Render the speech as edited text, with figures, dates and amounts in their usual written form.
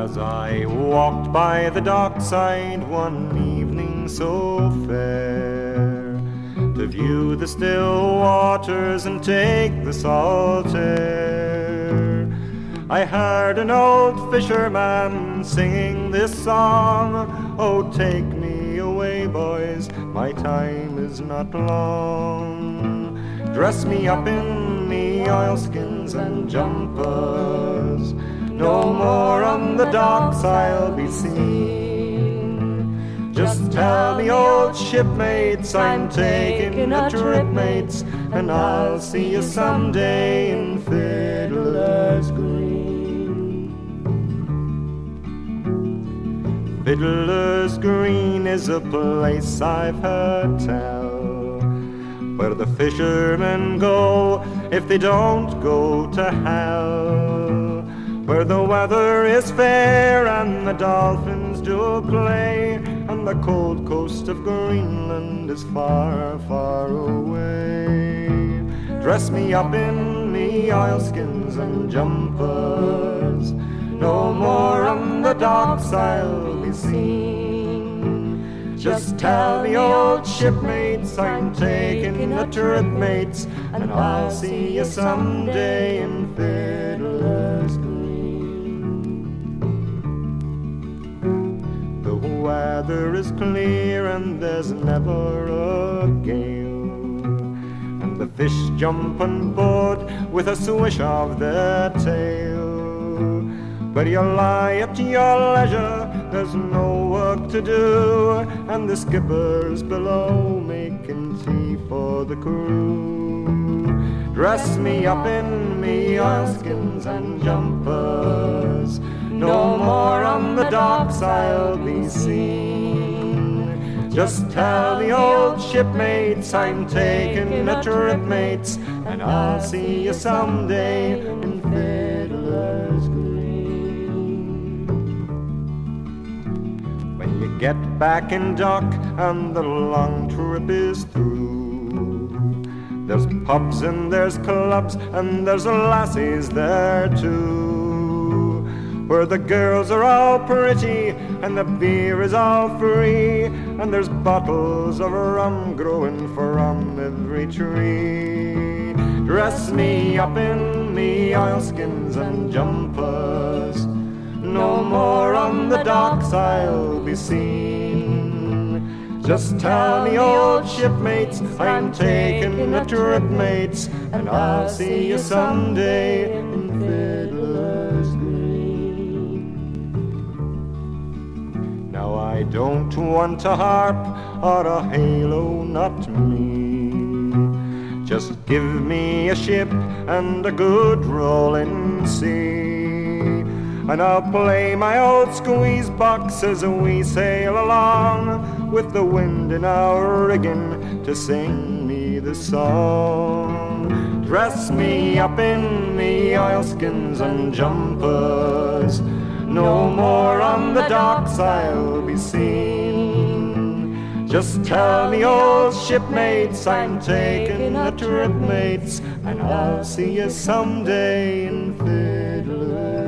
As I walked by the dockside one evening so fair, to view the still waters and take the salt air, I heard an old fisherman singing this song. Oh, take me away, boys, my time is not long. Dress me up in me oilskins and jumpers, no more on the docks I'll be seen. Just tell me, old shipmates, I'm taking a trip, mates, and I'll see you someday in Fiddler's Green. Fiddler's Green is a place I've heard tell, where the fishermen go if they don't go to hell, where the weather is fair and the dolphins do play, and the cold coast of Greenland is far, far away. Dress me up in me oilskins and jumpers, no more on the docks I'll be seen. Just tell me, old shipmates, I'm taking a trip, mates, and I'll see you someday in Fiddler's Green. The weather is clear and there's never a gale, and the fish jump on board with a swish of their tail. But you lie at your leisure, there's no work to do, and the skipper's below making tea for the crew. Dress me up in me oilskins and jumpers, no more on the docks I'll be seen. Just tell the old shipmates I'm taking a trip, mates, and I'll see you someday in Fiddler's Green. When you get back in dock and the long trip is through, there's pubs and there's clubs and there's lassies there too, where the girls are all pretty and the beer is all free, and there's bottles of rum growing from every tree. Dress me up in me oilskins and jumpers, no more on the docks I'll be seen. Just tell me, old shipmates, I'm taking a trip, mates, and I'll see you someday in Fiddler's Green. Now I don't want a harp or a halo, not me. Just give me a ship and a good rolling sea, and I'll play my old squeeze box as we sail along, with the wind in our rigging to sing me the song. Dress me up in me oilskins and jumpers, no more on the docks I'll be seen. Just tell me, old shipmates, I'm taking a trip, mates, and I'll see you someday in Fiddler's